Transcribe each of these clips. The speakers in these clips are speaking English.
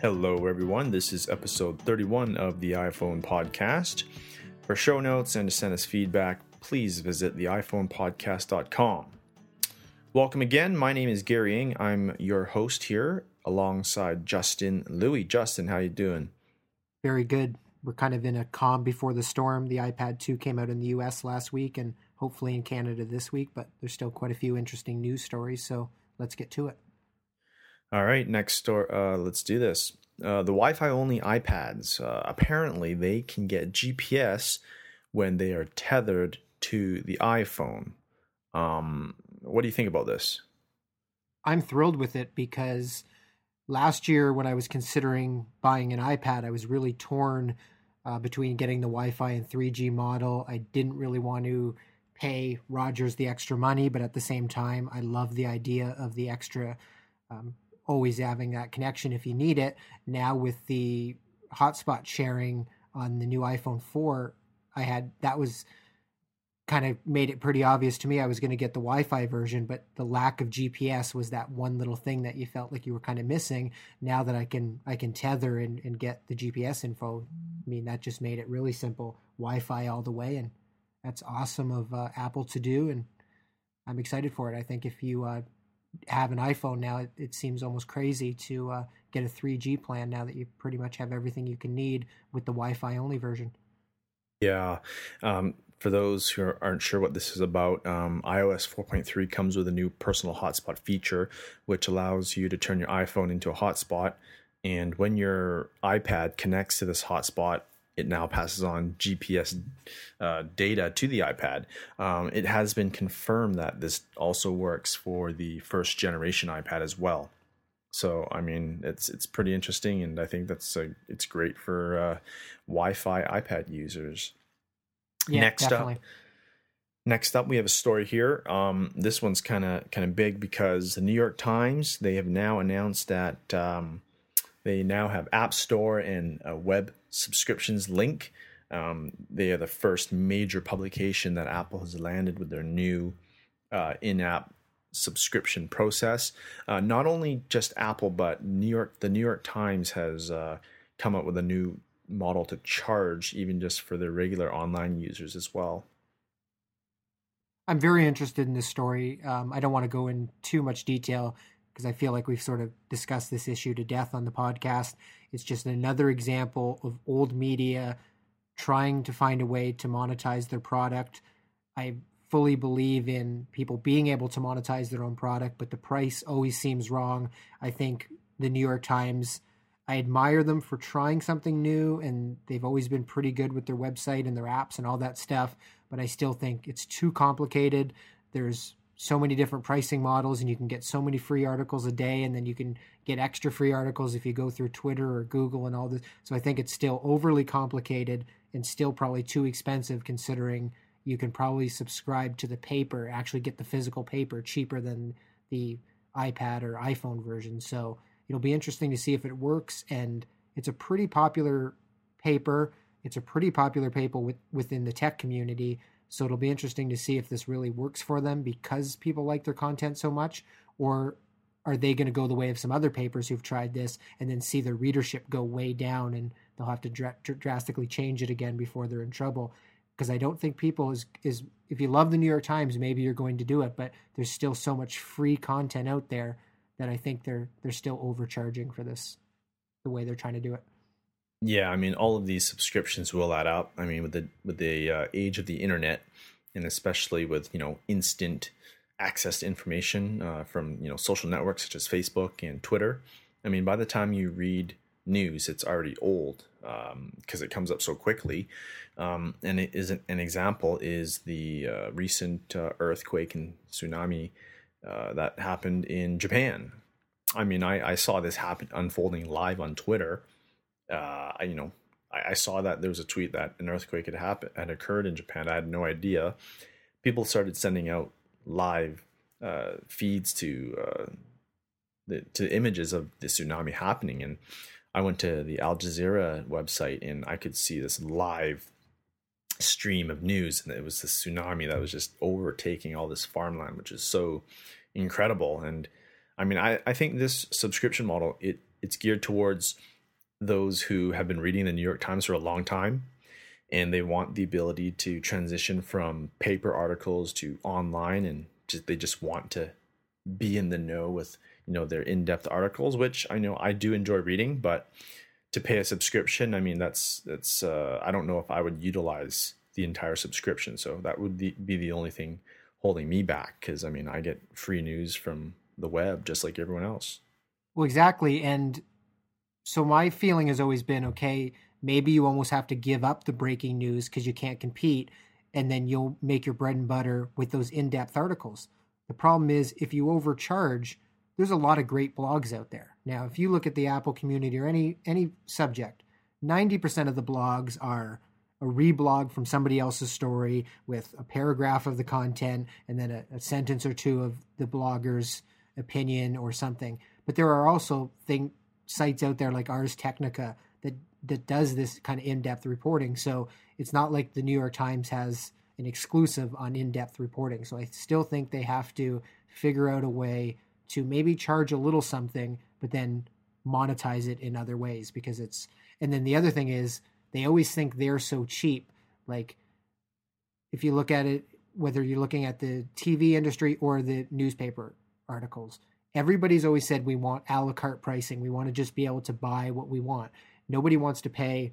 Hello, everyone. This is episode 31 of the iPhone Podcast. For show notes and to send us feedback, please visit theiPhonePodcast.com. Welcome again. My name is Gary Ng. I'm your host here alongside Justin Louie. Justin, how you doing? Very good. We're kind of in a calm before the storm. The iPad 2 came out in the US last week and hopefully in Canada this week, but there's still quite a few interesting news stories, so let's get to it. All right, next story. Let's do this. The Wi-Fi only iPads, apparently they can get GPS when they are tethered to the iPhone. What do you think about this? I'm thrilled with it because last year when I was considering buying an iPad, I was really torn between getting the Wi-Fi and 3G model. I didn't really want to pay Rogers the extra money, but at the same time, I love the idea of the extra always having that connection if you need it. Now with the hotspot sharing on the new iPhone 4, that was kind of made it pretty obvious to me I was going to get the Wi-Fi version, but the lack of GPS was that one little thing that you felt like you were kind of missing. Now that I can tether and get the GPS info, I mean, that just made it really simple. Wi-Fi all the way, and that's awesome of Apple to do, and I'm excited for it. I think if you have an iPhone now, it seems almost crazy to get a 3G plan now that you pretty much have everything you can need with the Wi-Fi only version. Yeah. For those who aren't sure what this is about, iOS 4.3 comes with a new personal hotspot feature, which allows you to turn your iPhone into a hotspot. And when your iPad connects to this hotspot, it now passes on GPS data to the iPad. It has been confirmed that this also works for the first generation iPad as well. So, I mean, it's pretty interesting, and I think it's great for Wi-Fi iPad users. Yeah, definitely. Next up, we have a story here. This one's kind of big because the New York Times, they have now announced that they now have App Store and a web subscriptions link. They are the first major publication that Apple has landed with their new in-app subscription process. Not only just Apple, but the New York Times has come up with a new model to charge even just for their regular online users as well. I'm very interested in this story. I don't want to go in too much detail because I feel like we've sort of discussed this issue to death on the podcast. It's just another example of old media trying to find a way to monetize their product. I fully believe in people being able to monetize their own product, but the price always seems wrong. I think the New York Times, I admire them for trying something new, and they've always been pretty good with their website and their apps and all that stuff, but I still think it's too complicated. There's so many different pricing models, and you can get so many free articles a day, and then you can get extra free articles if you go through Twitter or Google and all this. So I think it's still overly complicated and still probably too expensive, considering you can probably subscribe to the paper, actually get the physical paper cheaper than the iPad or iPhone version. So it'll be interesting to see if it works, and it's a pretty popular paper. It's a pretty popular paper within the tech community. So it'll be interesting to see if this really works for them because people like their content so much, or are they going to go the way of some other papers who've tried this and then see their readership go way down and they'll have to drastically change it again before they're in trouble? Because I don't think people is if you love the New York Times, maybe you're going to do it, but there's still so much free content out there that I think they're still overcharging for this, the way they're trying to do it. Yeah, I mean, all of these subscriptions will add up. I mean, with the age of the internet, and especially with instant access to information from social networks such as Facebook and Twitter. I mean, by the time you read news, it's already old because it comes up so quickly. And it isn't an example is the recent earthquake and tsunami that happened in Japan. I mean, I saw this unfolding live on Twitter. I saw that there was a tweet that an earthquake had occurred in Japan. I had no idea. People started sending out live feeds to images of the tsunami happening, and I went to the Al Jazeera website and I could see this live stream of news, and it was the tsunami that was just overtaking all this farmland, which is so incredible. And I mean, I think this subscription model, it's geared towards those who have been reading the New York Times for a long time, and they want the ability to transition from paper articles to online, and they just want to be in the know with, their in-depth articles, which I know I do enjoy reading, but to pay a subscription, I mean, that's I don't know if I would utilize the entire subscription. So that would be the only thing holding me back, because I mean, I get free news from the web just like everyone else. Well, exactly. And so my feeling has always been, okay, maybe you almost have to give up the breaking news because you can't compete, and then you'll make your bread and butter with those in-depth articles. The problem is, if you overcharge, there's a lot of great blogs out there. Now, if you look at the Apple community or any subject, 90% of the blogs are a reblog from somebody else's story with a paragraph of the content and then a sentence or two of the blogger's opinion or something. But there are also sites out there like Ars Technica that does this kind of in-depth reporting. So it's not like the New York Times has an exclusive on in-depth reporting. So I still think they have to figure out a way to maybe charge a little something, but then monetize it in other ways, because and then the other thing is, they always think they're so cheap. Like, if you look at it, whether you're looking at the TV industry or the newspaper articles, everybody's always said we want a la carte pricing. We want to just be able to buy what we want. Nobody wants to pay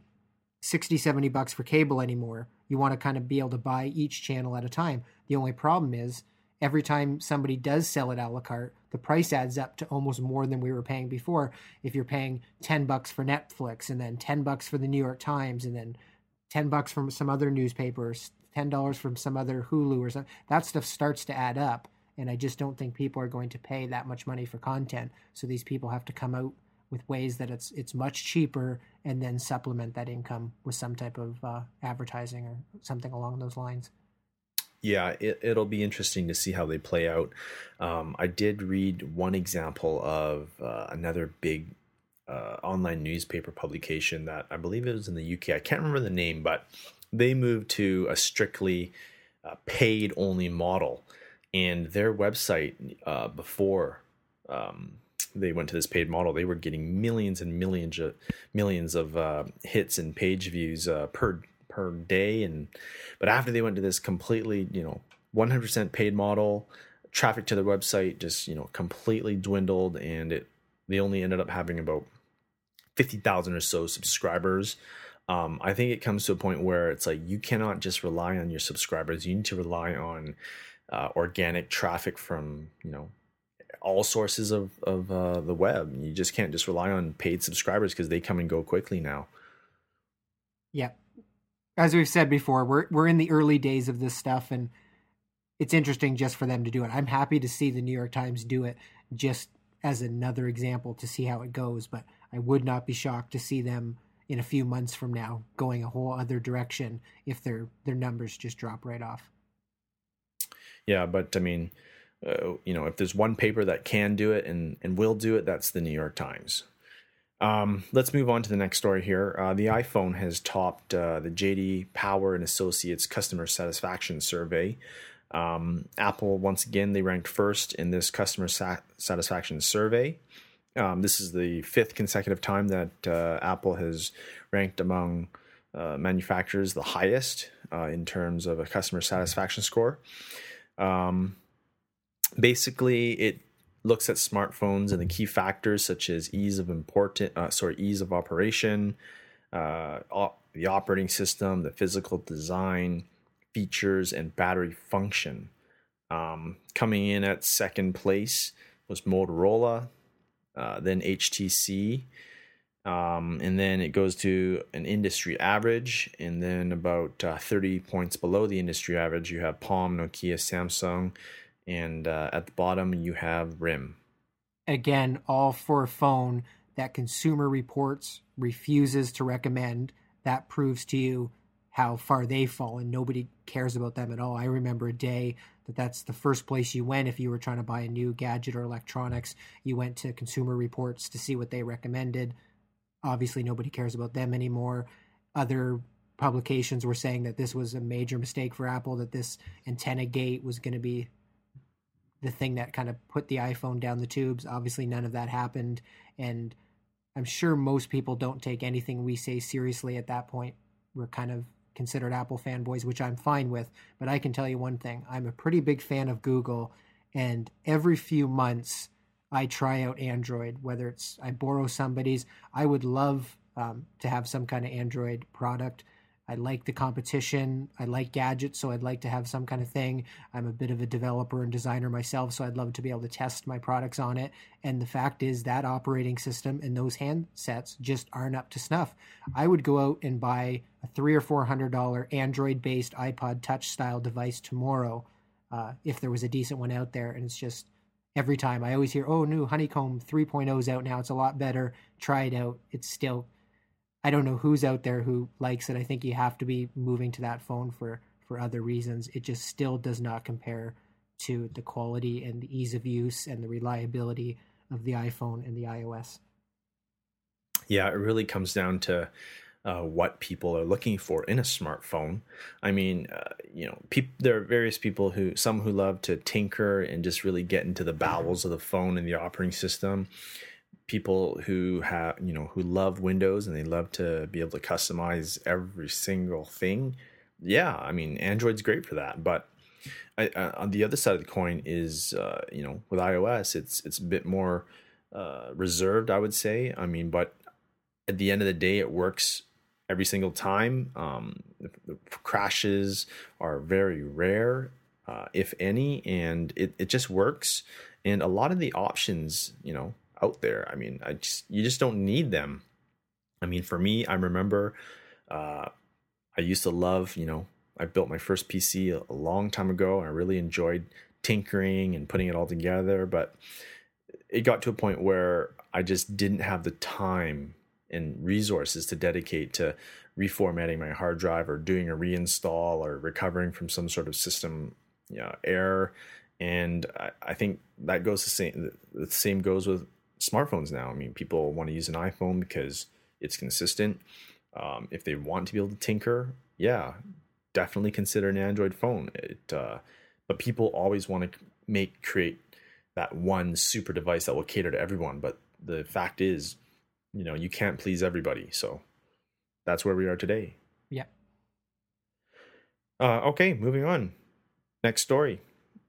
$60-$70 for cable anymore. You want to kind of be able to buy each channel at a time. The only problem is, every time somebody does sell it a la carte, the price adds up to almost more than we were paying before. If you're paying $10 for Netflix, and then $10 for the New York Times, and then $10 from some other newspapers, $10 from some other Hulu or something, that stuff starts to add up. And I just don't think people are going to pay that much money for content. So these people have to come out with ways that it's much cheaper, and then supplement that income with some type of advertising or something along those lines. Yeah, it'll be interesting to see how they play out. I did read one example of another big online newspaper publication that I believe it was in the UK. I can't remember the name, but they moved to a strictly paid only model. And their website, before they went to this paid model, they were getting millions and millions of hits and page views per day, but after they went to this completely 100% paid model, traffic to their website just completely dwindled, and they only ended up having about 50,000 or so subscribers. I think it comes to a point where it's like, you cannot just rely on your subscribers. You need to rely on organic traffic from all sources of the web. You just can't just rely on paid subscribers, because they come and go quickly now. Yeah. As we've said before, we're in the early days of this stuff, and it's interesting just for them to do it. I'm happy to see the New York Times do it just as another example to see how it goes, but I would not be shocked to see them in a few months from now going a whole other direction if their numbers just drop right off. Yeah, but I mean, if there's one paper that can do it and will do it, that's the New York Times. Let's move on to the next story here. The iPhone has topped the JD Power and Associates Customer Satisfaction Survey. Apple, once again, they ranked first in this customer satisfaction survey. This is the fifth consecutive time that Apple has ranked among manufacturers the highest in terms of a customer satisfaction score. Basically, it looks at smartphones and the key factors such as ease of operation, the operating system, the physical design, features, and battery function. Coming in at second place was Motorola, then HTC, and then it goes to an industry average, and then about 30 points below the industry average, you have Palm, Nokia, Samsung, and at the bottom you have RIM. Again, all for a phone that Consumer Reports refuses to recommend. That proves to you how far they fall, and nobody cares about them at all. I remember a day that's the first place you went if you were trying to buy a new gadget or electronics. You went to Consumer Reports to see what they recommended. Obviously, nobody cares about them anymore. Other publications were saying that this was a major mistake for Apple, that this antenna gate was going to be the thing that kind of put the iPhone down the tubes. Obviously, none of that happened. And I'm sure most people don't take anything we say seriously at that point. We're kind of considered Apple fanboys, which I'm fine with. But I can tell you one thing, I'm a pretty big fan of Google, and every few months I try out Android, whether it's I borrow somebody's. I would love to have some kind of Android product. I like the competition. I like gadgets, so I'd like to have some kind of thing. I'm a bit of a developer and designer myself, so I'd love to be able to test my products on it. And the fact is that operating system and those handsets just aren't up to snuff. I would go out and buy a $300 or $400 Android-based iPod Touch style device tomorrow if there was a decent one out there. And it's just every time I always hear, "Oh, new Honeycomb 3.0 is out now. It's a lot better. Try it out." It's still, I don't know who's out there who likes it. I think you have to be moving to that phone for other reasons. It just still does not compare to the quality and the ease of use and the reliability of the iPhone and the iOS. Yeah, it really comes down to what people are looking for in a smartphone. I mean, there are various people some who love to tinker and just really get into the bowels of the phone and the operating system. People who who love Windows and they love to be able to customize every single thing. Yeah, I mean, Android's great for that. But on the other side of the coin is, with iOS, it's a bit more reserved, I would say. I mean, but at the end of the day, it works every single time. The crashes are very rare, if any, and it just works. And a lot of the options, out there, I mean, you just don't need them. I mean, for me, I remember I used to love, I built my first PC a long time ago, and I really enjoyed tinkering and putting it all together. But it got to a point where I just didn't have the time and resources to dedicate to reformatting my hard drive or doing a reinstall or recovering from some sort of system error. And I think that goes the same goes with smartphones now. I mean, people want to use an iPhone because it's consistent. If they want to be able to tinker, yeah, definitely consider an Android phone. But people always want to create that one super device that will cater to everyone. But the fact is, you can't please everybody. So that's where we are today. Yeah. Okay, moving on. Next story.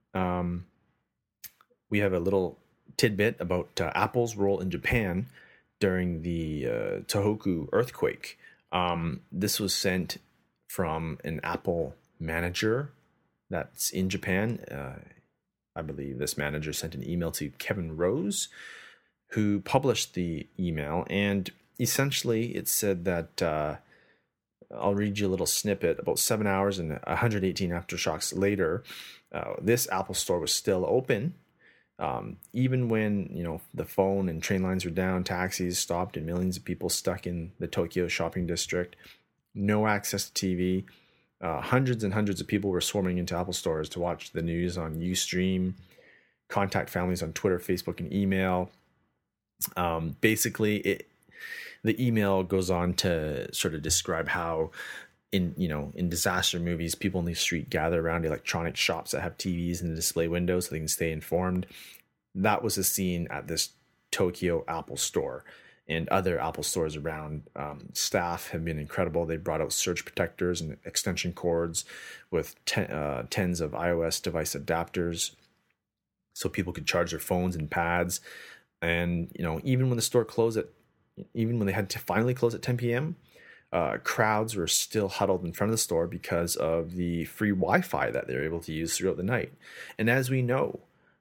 We have a little tidbit about Apple's role in Japan during the Tohoku earthquake. This was sent from an Apple manager that's in Japan. I believe this manager sent an email to Kevin Rose, who published the email, and essentially it said that I'll read you a little snippet. About 7 hours and 118 aftershocks later, this Apple store was still open. Even when, the phone and train lines were down, taxis stopped, and millions of people stuck in the Tokyo shopping district, no access to TV. Hundreds and hundreds of people were swarming into Apple stores to watch the news on Ustream, contact families on Twitter, Facebook, and email. Basically, the email goes on to sort of describe how in disaster movies, people in the street gather around electronic shops that have TVs in the display windows so they can stay informed. That was a scene at this Tokyo Apple store and other Apple stores around. Staff have been incredible. They brought out surge protectors and extension cords with tens of iOS device adapters so people could charge their phones and pads. And, even when the store even when they had to finally close at 10 p.m., crowds were still huddled in front of the store because of the free Wi-Fi that they were able to use throughout the night. And as we know,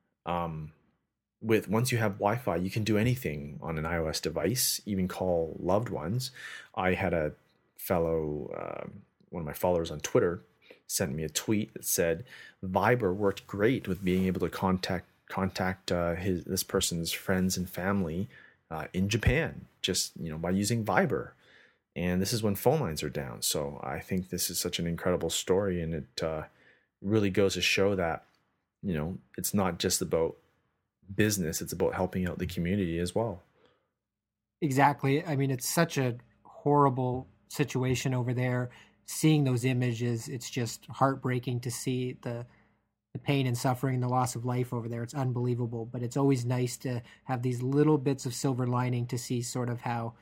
once you have Wi-Fi, you can do anything on an iOS device, even call loved ones. I had a fellow, one of my followers on Twitter, sent me a tweet that said Viber worked great with being able to contact this person's friends and family in Japan, just by using Viber. And this is when phone lines are down. So I think this is such an incredible story, and it really goes to show that it's not just about business; it's about helping out the community as well. Exactly. I mean, it's such a horrible situation over there. Seeing those images, it's just heartbreaking to see the the pain and suffering and the loss of life over there. It's unbelievable, but it's always nice to have these little bits of silver lining to see sort of how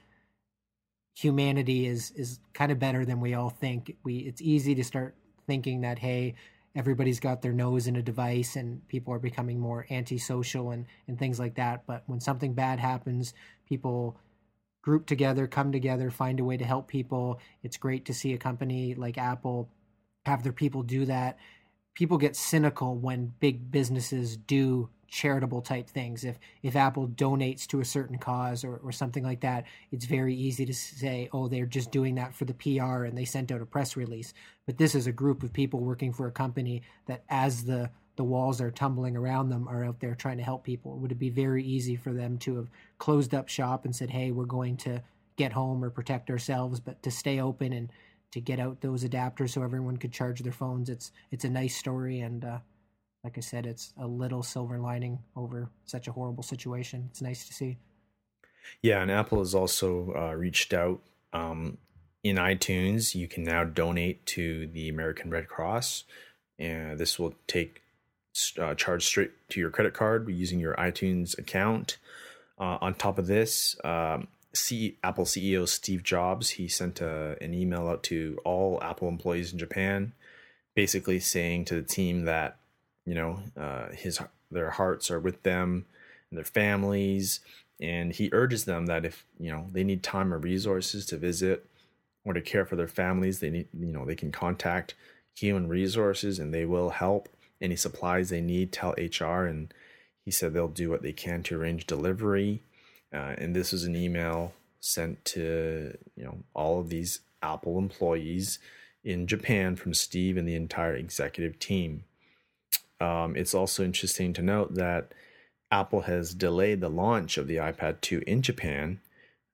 humanity is kind of better than we all think. It's easy to start thinking that, hey, everybody's got their nose in a device and people are becoming more antisocial and things like that. But when something bad happens, people group together, come together, find a way to help people. It's great to see a company like Apple have their people do that. People get cynical when big businesses do charitable type things. If Apple donates to a certain cause or something like that, it's very easy to say, oh, they're just doing that for the PR and they sent out a press release. But this is a group of people working for a company that, as the walls are tumbling around them, are out there trying to help people. Would it be very easy for them to have closed up shop and said, hey, we're going to get home or protect ourselves, but to stay open and to get out those adapters so everyone could charge their phones? It's a nice story, and like I said, it's a little silver lining over such a horrible situation. It's nice to see. Yeah, and Apple has also reached out. In iTunes, you can now donate to the American Red Cross, and this will take charge straight to your credit card using your iTunes account. On top of this, Apple CEO Steve Jobs, he sent an email out to all Apple employees in Japan, basically saying to the team that, you know, their hearts are with them and their families, and he urges them that if, you know, they need time or resources to visit or to care for their families, they can contact Human Resources and they will help. Any supplies they need, tell HR, and he said they'll do what they can to arrange delivery. And this was an email sent to, you know, all of these Apple employees in Japan from Steve and the entire executive team. It's also interesting to note that Apple has delayed the launch of the iPad 2 in Japan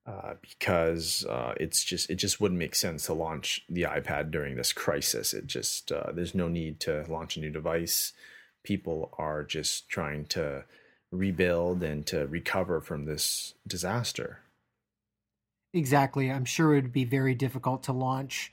because it just wouldn't make sense to launch the iPad during this crisis. It just there's no need to launch a new device. People are just trying to rebuild and to recover from this disaster. Exactly. I'm sure it would be very difficult to launch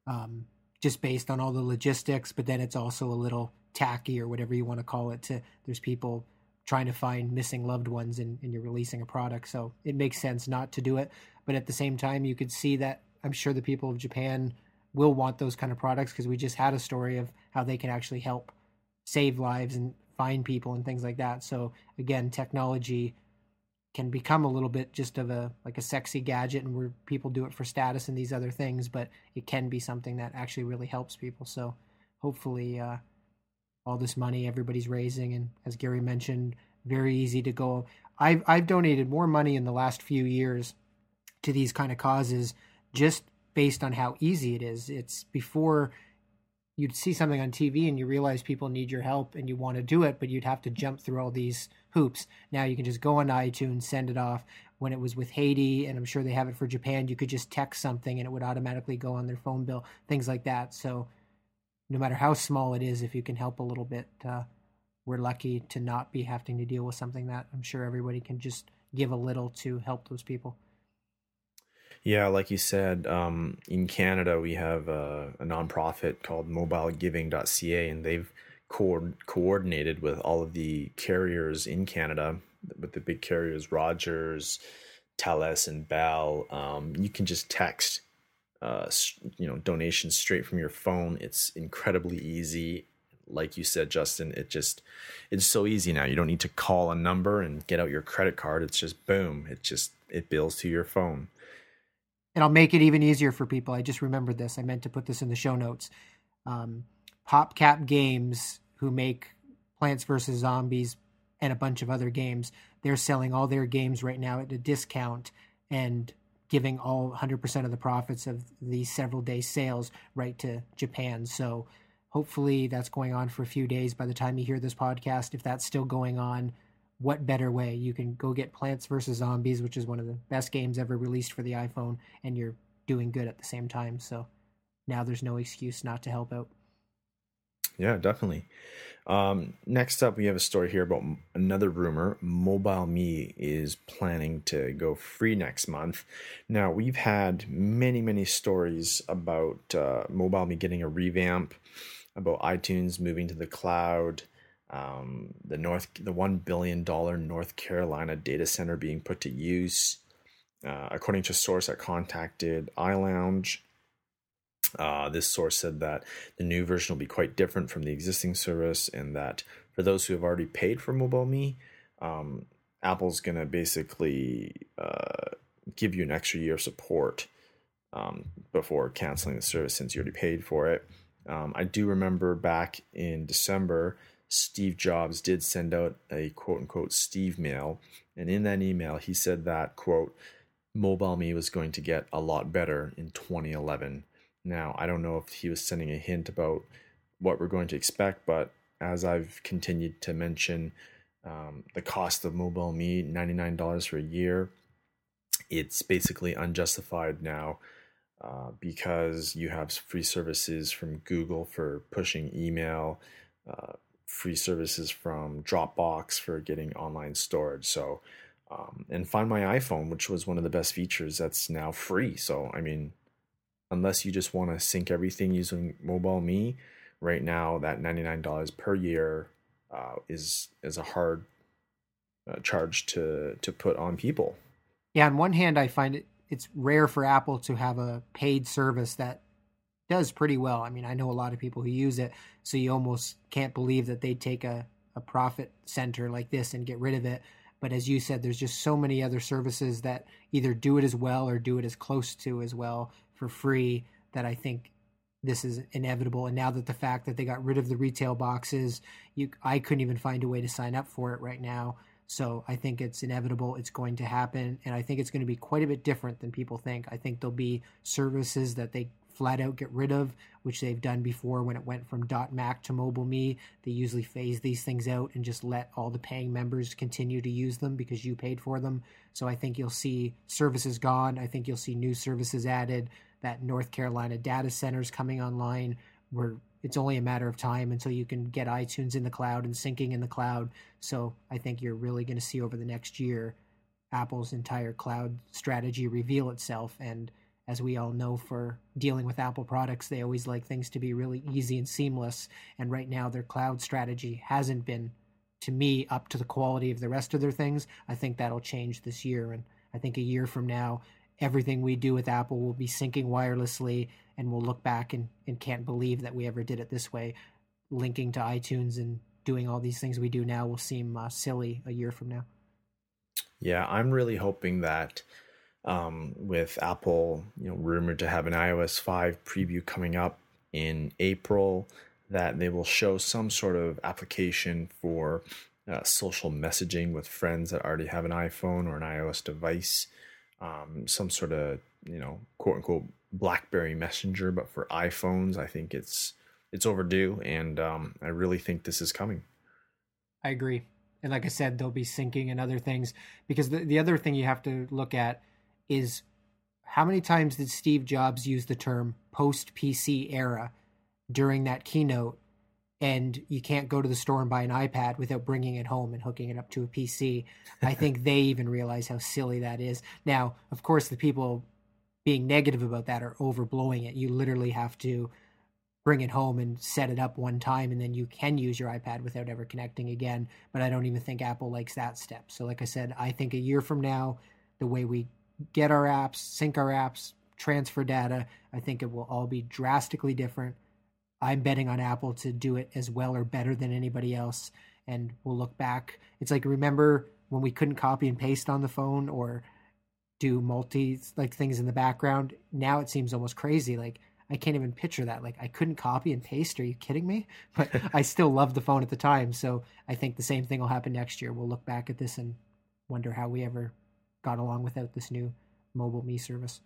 just based on all the logistics, but then it's also a little tacky or whatever you want to call it. There's people trying to find missing loved ones and you're releasing a product. So it makes sense not to do it. But at the same time, you could see that I'm sure the people of Japan will want those kind of products because we just had a story of how they can actually help save lives and find people and things like that. So again, technology can become a little bit just of a sexy gadget and where people do it for status and these other things, but it can be something that actually really helps people. So hopefully all this money everybody's raising, and as Gary mentioned, very easy to go. I've donated more money in the last few years to these kind of causes just based on how easy it is. It's before you'd see something on TV and you realize people need your help and you want to do it, but you'd have to jump through all these hoops. Now you can just go on iTunes, send it off. When it was with Haiti, and I'm sure they have it for Japan, you could just text something and it would automatically go on their phone bill, things like that. So no matter how small it is, if you can help a little bit, we're lucky to not be having to deal with something that I'm sure everybody can just give a little to help those people. Yeah, like you said, in Canada, we have a nonprofit called mobilegiving.ca, and they've coordinated with all of the carriers in Canada, with the big carriers, Rogers, Telus, and Bell. You can just text donations straight from your phone. It's incredibly easy. Like you said, Justin, it's so easy now. You don't need to call a number and get out your credit card. It's just boom. It bills to your phone. And I'll make it even easier for people. I just remembered this. I meant to put this in the show notes. PopCap Games, who make Plants vs. Zombies and a bunch of other games, they're selling all their games right now at a discount and giving all 100% of the profits of these several days sales right to Japan. So hopefully that's going on for a few days by the time you hear this podcast. If that's still going on, what better way? You can go get Plants vs. Zombies, which is one of the best games ever released for the iPhone, and you're doing good at the same time. So now there's no excuse not to help out. Yeah, definitely. Next up, we have a story here about another rumor. MobileMe is planning to go free next month. Now, we've had many, many stories about MobileMe getting a revamp, about iTunes moving to the cloud, the $1 billion North Carolina data center being put to use. According to a source that contacted iLounge, this source said that the new version will be quite different from the existing service, and that for those who have already paid for MobileMe, Apple's going to basically give you an extra year of support before canceling the service since you already paid for it. I do remember back in December, Steve Jobs did send out a quote-unquote Steve mail, and in that email he said that, quote, MobileMe was going to get a lot better in 2011. Now, I don't know if he was sending a hint about what we're going to expect, but as I've continued to mention, the cost of MobileMe, $99 for a year, it's basically unjustified now because you have free services from Google for pushing email, free services from Dropbox for getting online storage. So, and Find My iPhone, which was one of the best features, that's now free. So, I mean, unless you just want to sync everything using MobileMe, right now that $99 per year is a hard charge to put on people. Yeah, on one hand, I find it's rare for Apple to have a paid service that does pretty well. I mean, I know a lot of people who use it, so you almost can't believe that they'd take a profit center like this and get rid of it. But as you said, there's just so many other services that either do it as well or do it as close to as well for free that I think this is inevitable. And now that the fact that they got rid of the retail boxes, I couldn't even find a way to sign up for it right now. So I think it's inevitable. It's going to happen. And I think it's going to be quite a bit different than people think. I think there'll be services that they flat out get rid of, which they've done before when it went from .Mac to MobileMe. They usually phase these things out and just let all the paying members continue to use them because you paid for them. So I think you'll see services gone. I think you'll see new services added. That North Carolina data centers coming online where it's only a matter of time until you can get iTunes in the cloud and syncing in the cloud. So I think you're really going to see over the next year Apple's entire cloud strategy reveal itself. And as we all know, for dealing with Apple products, they always like things to be really easy and seamless. And right now their cloud strategy hasn't been, to me, up to the quality of the rest of their things. I think that'll change this year. And I think a year from now, everything we do with Apple will be syncing wirelessly, and we'll look back and can't believe that we ever did it this way. Linking to iTunes and doing all these things we do now will seem silly a year from now. Yeah, I'm really hoping that with Apple, rumored to have an iOS 5 preview coming up in April, that they will show some sort of application for social messaging with friends that already have an iPhone or an iOS device. Some sort of, quote unquote BlackBerry Messenger, but for iPhones. I think it's overdue, and I really think this is coming. I agree. And like I said, they'll be syncing and other things, because the other thing you have to look at is how many times did Steve Jobs use the term post-PC era during that keynote? And you can't go to the store and buy an iPad without bringing it home and hooking it up to a PC. I think they even realize how silly that is. Now, of course, the people being negative about that are overblowing it. You literally have to bring it home and set it up one time, and then you can use your iPad without ever connecting again. But I don't even think Apple likes that step. So like I said, I think a year from now, the way we get our apps, sync our apps, transfer data, I think it will all be drastically different. I'm betting on Apple to do it as well or better than anybody else. And we'll look back. It's like, remember when we couldn't copy and paste on the phone or do things in the background? Now it seems almost crazy. Like, I can't even picture that. Like, I couldn't copy and paste. Are you kidding me? But I still loved the phone at the time. So I think the same thing will happen next year. We'll look back at this and wonder how we ever got along without this new MobileMe service.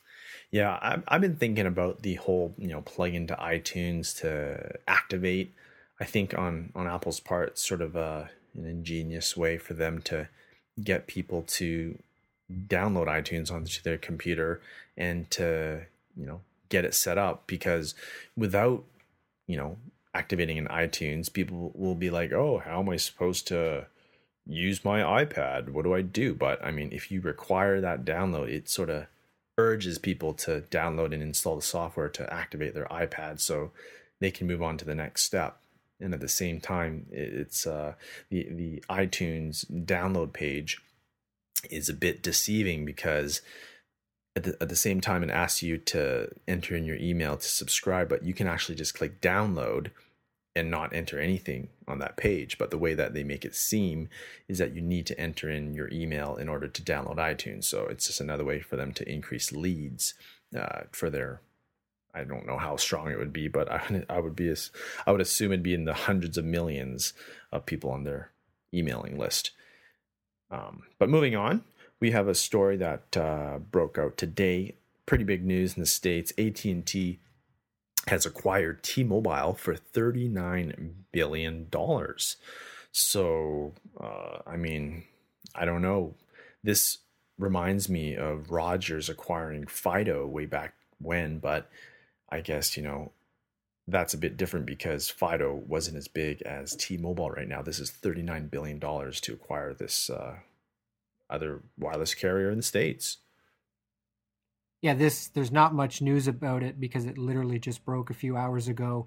Yeah, I've been thinking about the whole, plug into iTunes to activate. I think on Apple's part, it's sort of an ingenious way for them to get people to download iTunes onto their computer and to, get it set up, because without, activating an iTunes, people will be like, oh, how am I supposed to use my iPad? What do I do? But I mean, if you require that download, it sort of urges people to download and install the software to activate their iPad so they can move on to the next step. And at the same time, it's the iTunes download page is a bit deceiving because at the same time it asks you to enter in your email to subscribe, but you can actually just click download and not enter anything on that page. But the way that they make it seem is that you need to enter in your email in order to download iTunes. So it's just another way for them to increase leads for their, I don't know how strong it would be, but I would assume it'd be in the hundreds of millions of people on their emailing list. But moving on, we have a story that broke out today. Pretty big news in the States. AT&T has acquired T-Mobile for $39 billion. So, I mean, I don't know. This reminds me of Rogers acquiring Fido way back when, but I guess, that's a bit different because Fido wasn't as big as T-Mobile right now. This is $39 billion to acquire this other wireless carrier in the States. Yeah, there's not much news about it because it literally just broke a few hours ago.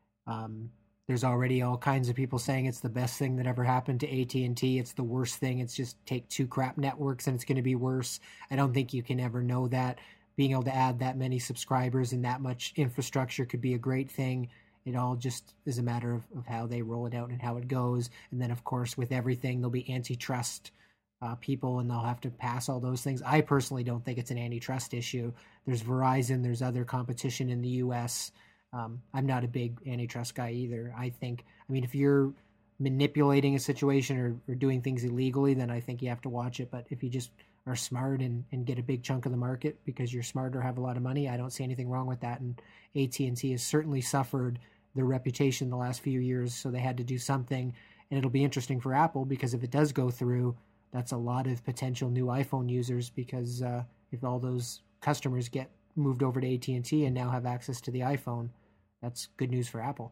There's already all kinds of people saying it's the best thing that ever happened to AT&T. It's the worst thing. It's just take two crap networks and it's going to be worse. I don't think you can ever know that. Being able to add that many subscribers and that much infrastructure could be a great thing. It all just is a matter of how they roll it out and how it goes. And then, of course, with everything, there'll be antitrust people and they'll have to pass all those things. I personally don't think it's an antitrust issue. There's Verizon, there's other competition in the US. I'm not a big antitrust guy either. I mean, if you're manipulating a situation or doing things illegally, then I think you have to watch it. But if you just are smart and get a big chunk of the market because you're smart or have a lot of money, I don't see anything wrong with that. And AT&T has certainly suffered their reputation the last few years, so they had to do something. And it'll be interesting for Apple because if it does go through, that's a lot of potential new iPhone users because if all those customers get moved over to AT&T and now have access to the iPhone, that's good news for Apple.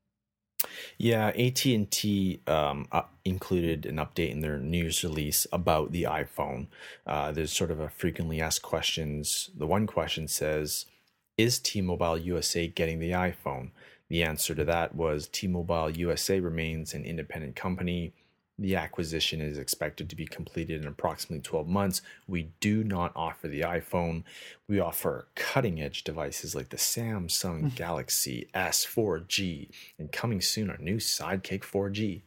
Yeah, AT&T included an update in their news release about the iPhone. There's sort of a frequently asked questions. The one question says, is T-Mobile USA getting the iPhone? The answer to that was T-Mobile USA remains an independent company. The acquisition is expected to be completed in approximately 12 months. We do not offer the iPhone. We offer cutting-edge devices like the Samsung Galaxy S 4G and coming soon our new Sidekick 4G.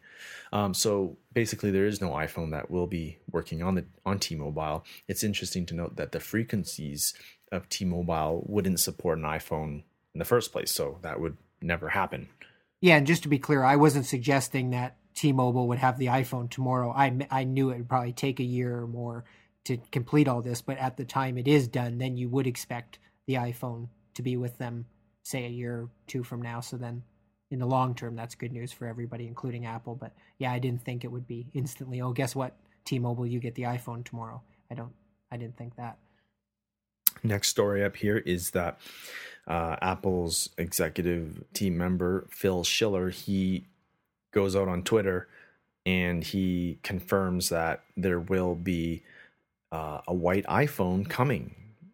So basically there is no iPhone that will be working on T-Mobile. It's interesting to note that the frequencies of T-Mobile wouldn't support an iPhone in the first place, so that would never happen. Yeah, and just to be clear, I wasn't suggesting that T-Mobile would have the iPhone tomorrow. I knew it would probably take a year or more to complete all this, but at the time it is done, then you would expect the iPhone to be with them, say, a year or two from now. So then in the long term, that's good news for everybody, including Apple. But yeah, I didn't think it would be instantly, oh, guess what, T-Mobile, you get the iPhone tomorrow. I didn't think that. Next story up here is that Apple's executive team member, Phil Schiller, he goes out on Twitter and he confirms that there will be a white iPhone coming.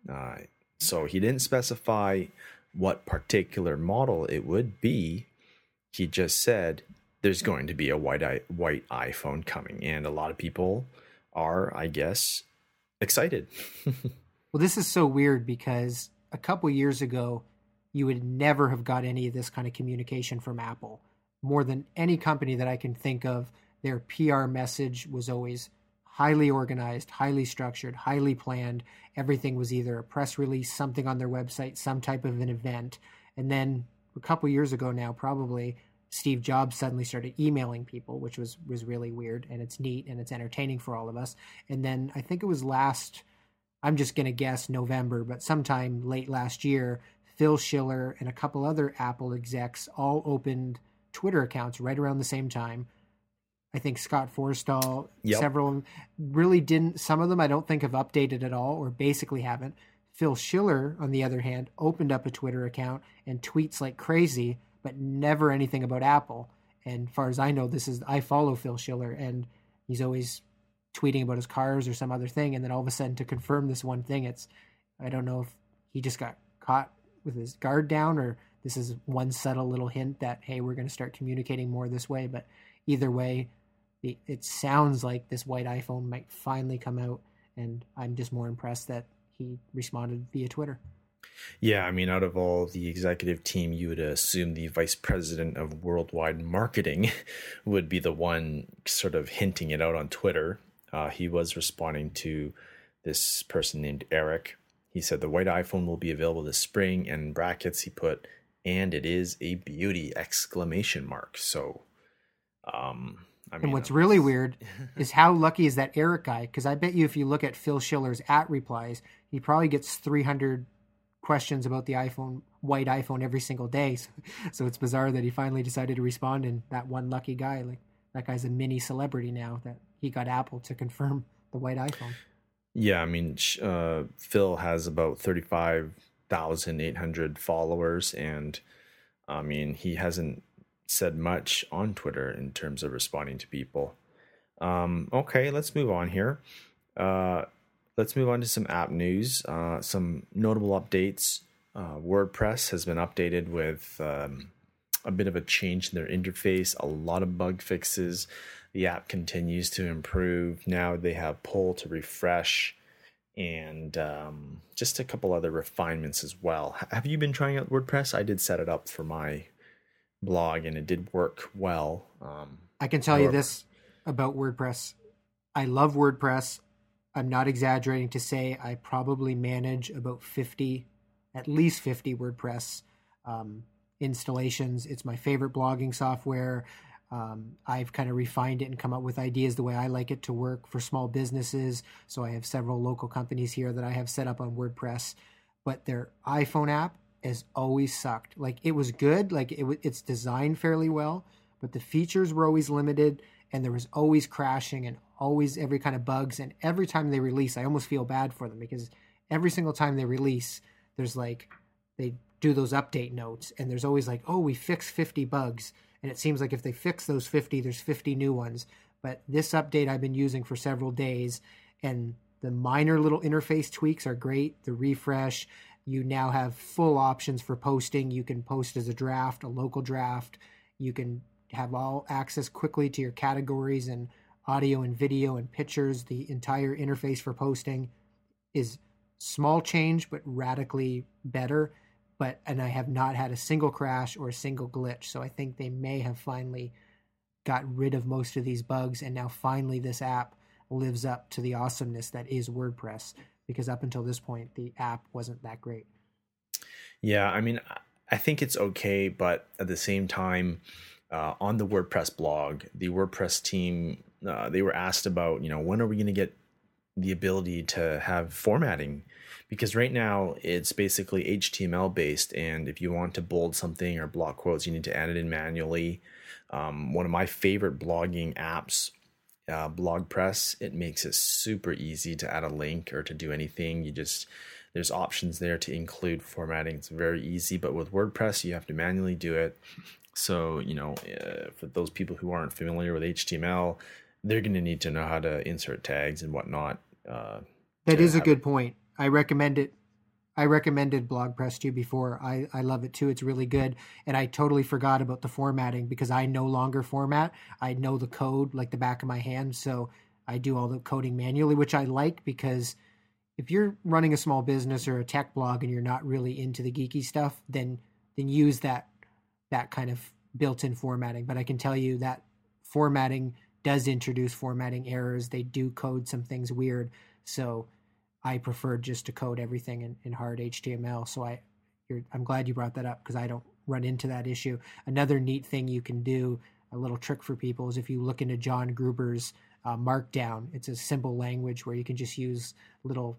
So he didn't specify what particular model it would be. He just said there's going to be a white iPhone coming, and a lot of people are, I guess, excited. Well, this is so weird because a couple years ago, you would never have got any of this kind of communication from Apple. More than any company that I can think of, their PR message was always highly organized, highly structured, highly planned. Everything was either a press release, something on their website, some type of an event. And then a couple years ago now, probably, Steve Jobs suddenly started emailing people, which was really weird, and it's neat and it's entertaining for all of us. And then I think it was I'm just going to guess November, but sometime late last year, Phil Schiller and a couple other Apple execs all opened Twitter accounts right around the same time. I think Scott Forstall, several really didn't. Some of them I don't think have updated at all or basically haven't. Phil Schiller, on the other hand, opened up a Twitter account and tweets like crazy, but never anything about Apple. And as far as I know, I follow Phil Schiller and he's always tweeting about his cars or some other thing. And then all of a sudden to confirm this one thing, I don't know if he just got caught with his guard down or this is one subtle little hint that, hey, we're going to start communicating more this way. But either way, it sounds like this white iPhone might finally come out, and I'm just more impressed that he responded via Twitter. Yeah, I mean, out of all the executive team, you would assume the vice president of worldwide marketing would be the one sort of hinting it out on Twitter. He was responding to this person named Eric. He said the white iPhone will be available this spring, and in brackets he put, "and it is a beauty!" exclamation mark. So, I mean, and what's really weird is how lucky is that Eric guy? Because I bet you if you look at Phil Schiller's @replies, he probably gets 300 questions about the white iPhone every single day. So it's bizarre that he finally decided to respond, and that one lucky guy, like that guy's a mini celebrity now that he got Apple to confirm the white iPhone. Yeah, I mean, Phil has about 35,800 followers, and I mean, he hasn't said much on Twitter in terms of responding to people. Okay, let's move on here. Let's move on to some app news, some notable updates. WordPress has been updated with a bit of a change in their interface, a lot of bug fixes. The app continues to improve. Now they have poll to refresh and just a couple other refinements as well. Have you been trying out WordPress? I did set it up for my blog and it did work well. I can tell you this about WordPress. I love WordPress. I'm not exaggerating to say I probably manage about at least 50 WordPress installations. It's my favorite blogging software. I've kind of refined it and come up with ideas the way I like it to work for small businesses. So I have several local companies here that I have set up on WordPress, but their iPhone app has always sucked. Like it was good, like it's designed fairly well, but the features were always limited and there was always crashing and always every kind of bugs. And every time they release, I almost feel bad for them because every single time they release, there's like, they do those update notes and there's always like, oh, we fixed 50 bugs. And it seems like if they fix those 50, there's 50 new ones. But this update I've been using for several days, and the minor little interface tweaks are great. The refresh, you now have full options for posting. You can post as a draft, a local draft. You can have all access quickly to your categories and audio and video and pictures. The entire interface for posting is small change, but radically better. And I have not had a single crash or a single glitch. So I think they may have finally got rid of most of these bugs. And now finally this app lives up to the awesomeness that is WordPress, because up until this point, the app wasn't that great. Yeah, I mean, I think it's okay. But at the same time, on the WordPress blog, the WordPress team, they were asked about, when are we going to get the ability to have formatting? Because right now it's basically HTML based, and if you want to bold something or block quotes, you need to add it in manually. One of my favorite blogging apps, BlogPress, it makes it super easy to add a link or to do anything. There's options there to include formatting. It's very easy, but with WordPress, you have to manually do it. So, for those people who aren't familiar with HTML, they're going to need to know how to insert tags and whatnot. That is a good point. I recommended BlogPress to you before. I love it too. It's really good. And I totally forgot about the formatting because I no longer format. I know the code like the back of my hand. So I do all the coding manually, which I like, because if you're running a small business or a tech blog and you're not really into the geeky stuff, then use that kind of built-in formatting. But I can tell you that formatting does introduce formatting errors. They do code some things weird. So I prefer just to code everything in hard HTML. So I'm glad you brought that up because I don't run into that issue. Another neat thing you can do, a little trick for people, is if you look into John Gruber's Markdown. It's a simple language where you can just use little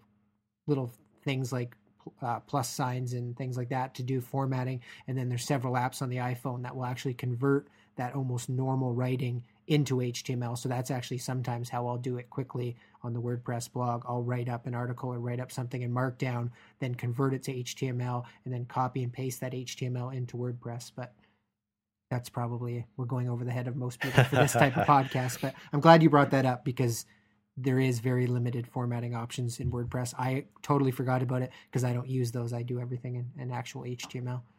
things like plus signs and things like that to do formatting. And then there's several apps on the iPhone that will actually convert that almost normal writing into HTML. So that's actually sometimes how I'll do it quickly on the WordPress blog. I'll write up an article or write up something in Markdown, then convert it to HTML, and then copy and paste that HTML into WordPress. But that's probably, we're going over the head of most people for this type of podcast. But I'm glad you brought that up because there is very limited formatting options in WordPress. I totally forgot about it because I don't use those. I do everything in actual HTML.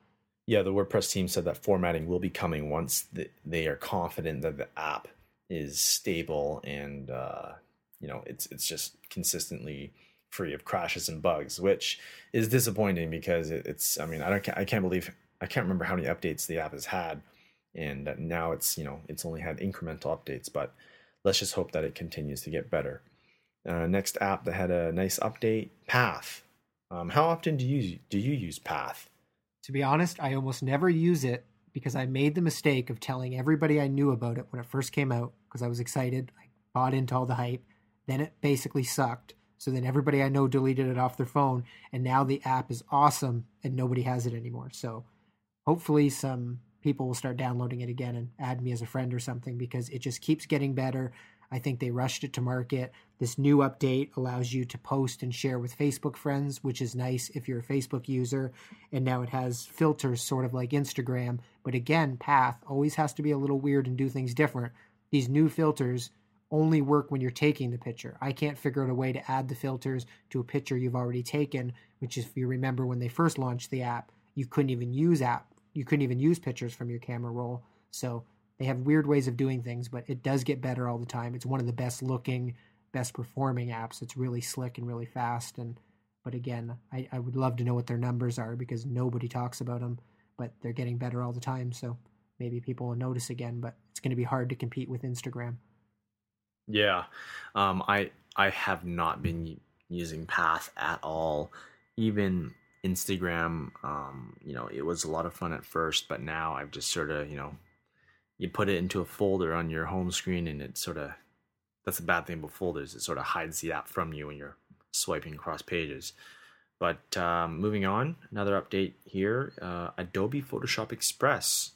Yeah, the WordPress team said that formatting will be coming once they are confident that the app is stable and it's just consistently free of crashes and bugs, which is disappointing because it's I mean I can't believe I can't remember how many updates the app has had, and now it's only had incremental updates, but let's just hope that it continues to get better. Next app that had a nice update, Path. How often do you use Path? To be honest, I almost never use it because I made the mistake of telling everybody I knew about it when it first came out because I was excited. I bought into all the hype. Then it basically sucked. So then everybody I know deleted it off their phone. And now the app is awesome and nobody has it anymore. So hopefully some people will start downloading it again and add me as a friend or something because it just keeps getting better. I think they rushed it to market. This new update allows you to post and share with Facebook friends, which is nice if you're a Facebook user. And now it has filters sort of like Instagram. But again, Path always has to be a little weird and do things different. These new filters only work when you're taking the picture. I can't figure out a way to add the filters to a picture you've already taken, which is, if you remember when they first launched the app, you couldn't even use pictures from your camera roll. So they have weird ways of doing things, but it does get better all the time. It's one of the best looking, best performing apps. It's really slick and really fast. But again, I would love to know what their numbers are because nobody talks about them, but they're getting better all the time. So maybe people will notice again, but it's going to be hard to compete with Instagram. Yeah, I have not been using Path at all. Even Instagram, it was a lot of fun at first, but now I've just sort of, you put it into a folder on your home screen, and it sort of that's the bad thing about folders. It sort of hides the app from you when you're swiping across pages. But moving on, another update here: Adobe Photoshop Express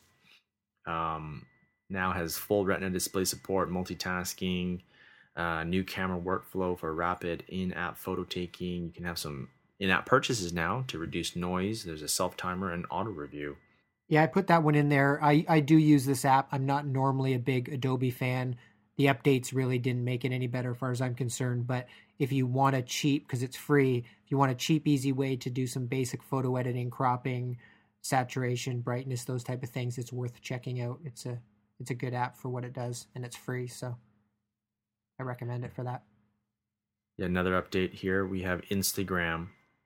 now has full Retina display support, multitasking, new camera workflow for rapid in-app photo taking. You can have some in-app purchases now to reduce noise. There's a self-timer and auto review. Yeah, I put that one in there. I do use this app. I'm not normally a big Adobe fan. The updates really didn't make it any better as far as I'm concerned. But if you want a cheap, because it's free, if you want a cheap, easy way to do some basic photo editing, cropping, saturation, brightness, those type of things, it's worth checking out. It's a good app for what it does, and it's free. So I recommend it for that. Yeah, another update here. We have Instapaper.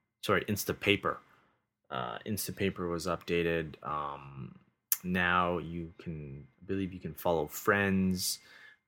Instapaper was updated. Now you can follow friends.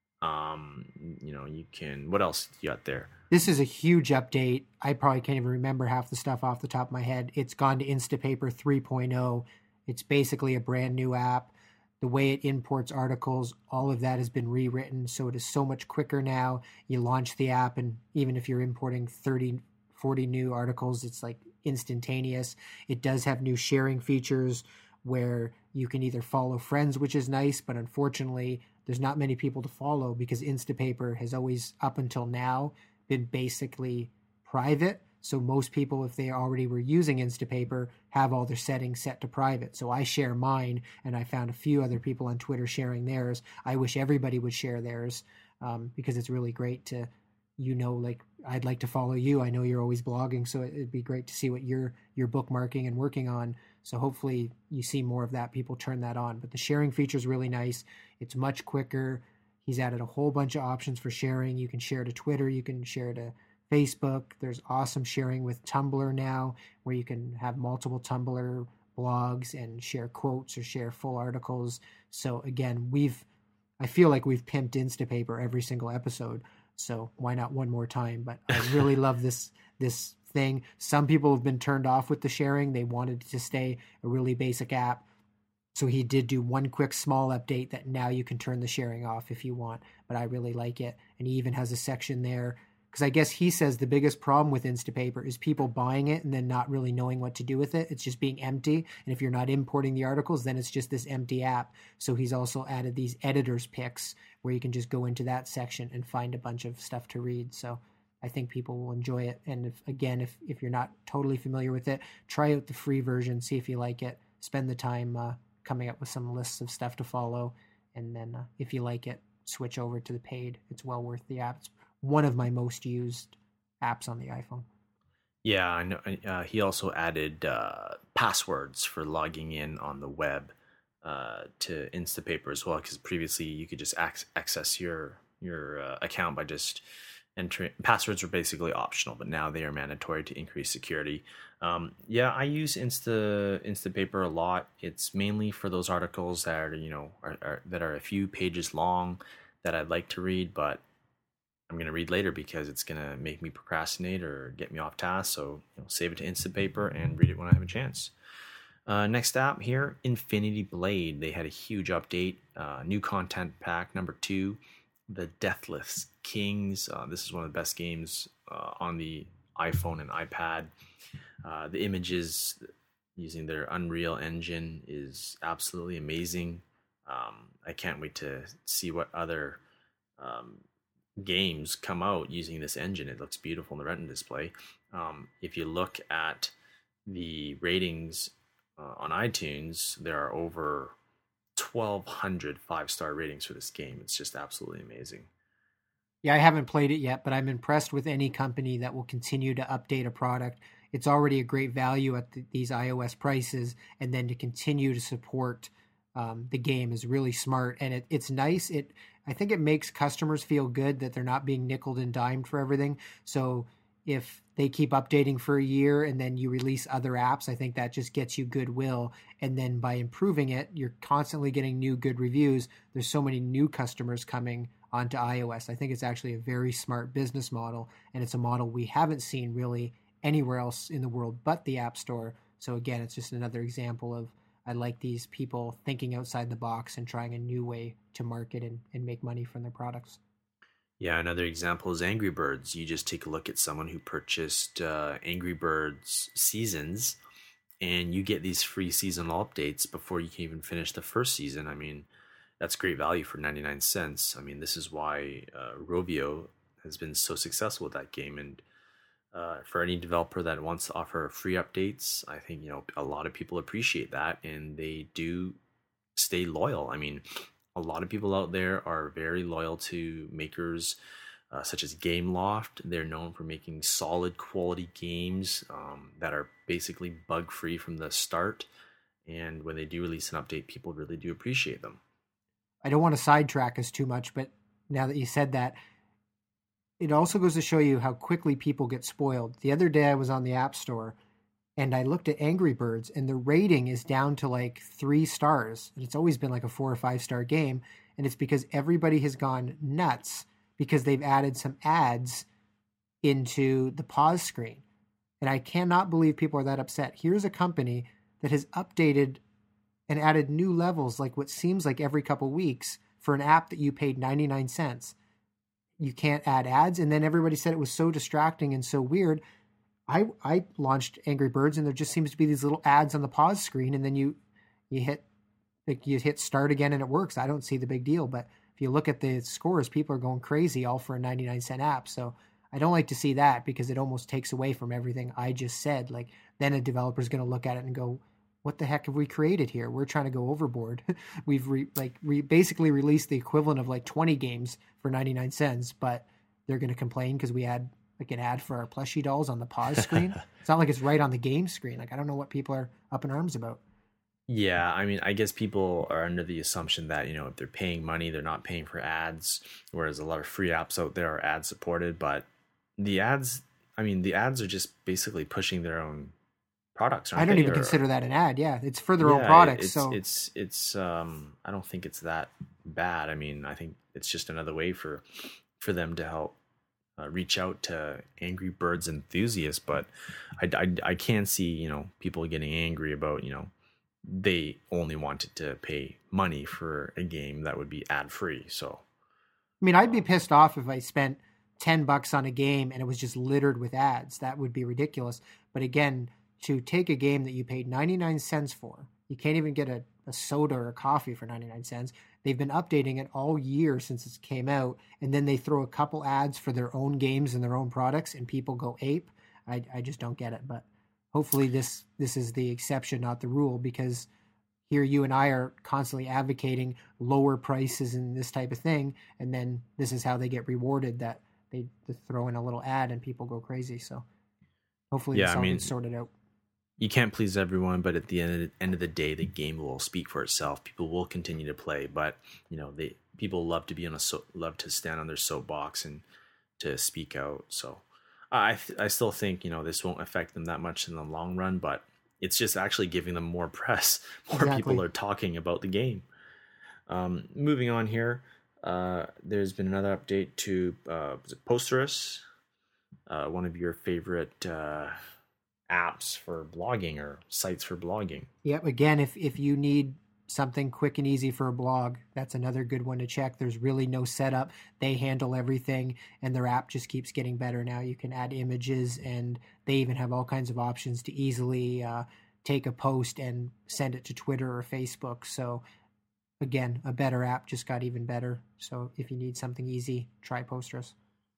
You can. What else you got there? This is a huge update. I probably can't even remember half the stuff off the top of my head. It's gone to Instapaper 3.0. It's basically a brand new app. The way it imports articles, all of that has been rewritten, so it is so much quicker now. You launch the app, and even if you're importing 30, 40 new articles, it's like instantaneous. It does have new sharing features where you can either follow friends, which is nice, but unfortunately, there's not many people to follow because Instapaper has always, up until now, been basically private. So most people, if they already were using Instapaper, have all their settings set to private. So I share mine, and I found a few other people on Twitter sharing theirs. I wish everybody would share theirs because it's really great to, like I'd like to follow you. I know you're always blogging, so it'd be great to see what you're bookmarking and working on. So hopefully you see more of that. People turn that on. But the sharing feature is really nice. It's much quicker. He's added a whole bunch of options for sharing. You can share to Twitter. You can share to Facebook. There's awesome sharing with Tumblr now, where you can have multiple Tumblr blogs and share quotes or share full articles. So again, I feel like we've pimped Instapaper every single episode. So why not one more time? But I really love this thing. Some people have been turned off with the sharing. They wanted it to stay a really basic app. So he did do one quick small update that now you can turn the sharing off if you want. But I really like it. And he even has a section there. Because I guess he says the biggest problem with Instapaper is people buying it and then not really knowing what to do with it. It's just being empty. And if you're not importing the articles, then it's just this empty app. So he's also added these editor's picks where you can just go into that section and find a bunch of stuff to read. So I think people will enjoy it. And if you're not totally familiar with it, try out the free version, see if you like it. Spend the time coming up with some lists of stuff to follow. And then if you like it, switch over to the paid. It's well worth the app. It's one of my most used apps on the iPhone. Yeah, I know. He also added passwords for logging in on the web to Instapaper as well, because previously you could just access your account by just entering. Passwords were basically optional, but now they are mandatory to increase security. Yeah, I use Instapaper a lot. It's mainly for those articles that are a few pages long that I'd like to read, but I'm going to read later because it's going to make me procrastinate or get me off task. So save it to Instapaper and read it when I have a chance. Next app here, Infinity Blade. They had a huge update. New content pack number 2, The Deathless Kings. This is one of the best games on the iPhone and iPad. The images using their Unreal Engine is absolutely amazing. I can't wait to see what other games come out using this engine. It looks beautiful in the Retina display. If you look at the ratings on iTunes, there are over 1,200 5-star ratings for this game. It's just absolutely amazing. Yeah, I haven't played it yet, but I'm impressed with any company that will continue to update a product. It's already a great value at these iOS prices, and then to continue to support the game is really smart, and it's nice. I think it makes customers feel good that they're not being nickeled and dimed for everything. So if they keep updating for a year and then you release other apps, I think that just gets you goodwill. And then by improving it, you're constantly getting new good reviews. There's so many new customers coming onto iOS. I think it's actually a very smart business model, and it's a model we haven't seen really anywhere else in the world but the App Store. So again, it's just another example of I like these people thinking outside the box and trying a new way to market and make money from their products. Yeah, another example is Angry Birds. You just take a look at someone who purchased Angry Birds Seasons, and you get these free seasonal updates before you can even finish the first season. I mean, that's great value for 99 cents. I mean, this is why Rovio has been so successful with that game. And for any developer that wants to offer free updates, I think a lot of people appreciate that, and they do stay loyal. I mean, a lot of people out there are very loyal to makers such as Gameloft. They're known for making solid quality games that are basically bug free from the start. And when they do release an update, people really do appreciate them. I don't want to sidetrack us too much, but now that you said that, it also goes to show you how quickly people get spoiled. The other day I was on the App Store and I looked at Angry Birds and the rating is down to like 3 stars. And it's always been like a 4 or 5 star game. And it's because everybody has gone nuts because they've added some ads into the pause screen. And I cannot believe people are that upset. Here's a company that has updated and added new levels like what seems like every couple weeks for an app that you paid 99 cents. You can't add ads. And then everybody said it was so distracting and so weird. I launched Angry Birds and there just seems to be these little ads on the pause screen, and then you hit start again and it works. I don't see the big deal, but if you look at the scores, people are going crazy all for a 99-cent app. So I don't like to see that because it almost takes away from everything I just said. Like then a developer is going to look at it and go, what the heck have we created here? We're trying to go overboard. We've basically released the equivalent of like 20 games for 99 cents, but they're going to complain because we had like an ad for our plushie dolls on the pause screen. It's not like it's right on the game screen. Like, I don't know what people are up in arms about. Yeah, I mean, I guess people are under the assumption that, if they're paying money, they're not paying for ads, whereas a lot of free apps out there are ad supported. But the ads are just basically pushing their own products. I don't even consider that an ad. Yeah, it's for their own products. It's I don't think it's that bad. I mean, I think it's just another way for them to help reach out to Angry Birds enthusiasts. But I can see people getting angry about they only wanted to pay money for a game that would be ad free. So I mean, I'd be pissed off if I spent $10 on a game and it was just littered with ads. That would be ridiculous. But again, to take a game that you paid 99 cents for, you can't even get a soda or a coffee for 99 cents. They've been updating it all year since it came out, and then they throw a couple ads for their own games and their own products, and people go ape. I just don't get it. But hopefully this is the exception, not the rule, because here you and I are constantly advocating lower prices and this type of thing, and then this is how they get rewarded, that they throw in a little ad and people go crazy. So Hopefully Yeah, this I all mean, gets sorted out. you can't please everyone, but at the end of the day, the game will speak for itself. People will continue to play, but people love to love to stand on their soapbox and to speak out. So I still think this won't affect them that much in the long run, but it's just actually giving them more press. More people Exactly. are talking about the game. Moving on here, there's been another update to was it Posterous, one of your favorite apps for blogging or sites for blogging. Yep. Again, if you need something quick and easy for a blog, that's another good one to check. There's really no setup. They handle everything, and their app just keeps getting better now. You can add images, and they even have all kinds of options to easily take a post and send it to Twitter or Facebook. So again, a better app, just got even better. So if you need something easy, try Posterous.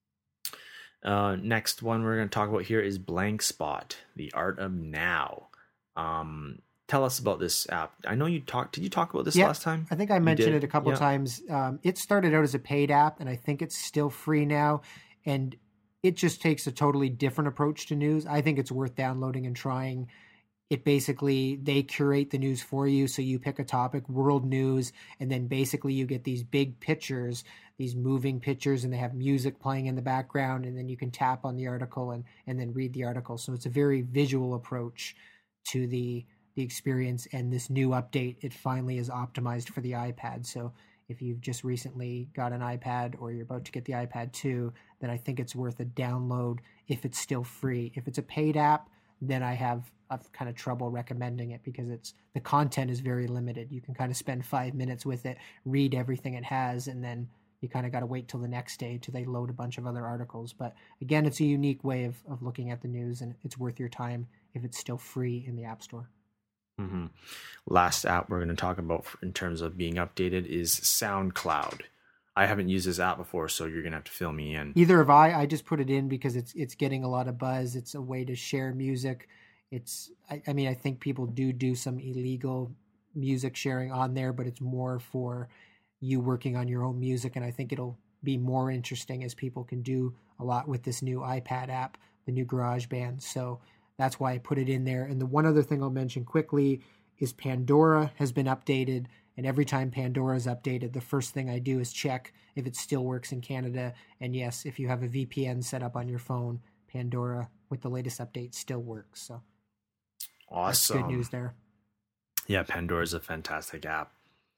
Next one we're going to talk about here is Blank Spot, the art of now. Tell us about this app. I know you talked. Did you talk about this last time? I think I mentioned it a couple times. It started out as a paid app, and I think it's still free now. And it just takes a totally different approach to news. I think it's worth downloading and trying. It basically, they curate the news for you. So you pick a topic, world news, and then basically you get these big pictures, these moving pictures, and they have music playing in the background. And then you can tap on the article and then read the article. So it's a very visual approach to the experience. And this new update, it finally is optimized for the iPad. So if you've just recently got an iPad or you're about to get the iPad 2, then I think it's worth a download if it's still free. If it's a paid app, then I've kind of trouble recommending it because the content is very limited. You can kind of spend 5 minutes with it, read everything it has, and then you kind of got to wait till the next day till they load a bunch of other articles. But again, it's a unique way of looking at the news, and it's worth your time if it's still free in the App Store. Mm-hmm. Last app we're going to talk about in terms of being updated is SoundCloud. I haven't used this app before, so you're going to have to fill me in. Either have I. I just put it in because it's getting a lot of buzz. It's a way to share music. I mean, I think people do some illegal music sharing on there, but it's more for you working on your own music. And I think it'll be more interesting as people can do a lot with this new iPad app, the new GarageBand. So that's why I put it in there. And the one other thing I'll mention quickly is Pandora has been updated. And every time Pandora is updated, the first thing I do is check if it still works in Canada. And yes, if you have a VPN set up on your phone, Pandora with the latest update still works. So awesome. That's good news there. Yeah, Pandora is a fantastic app.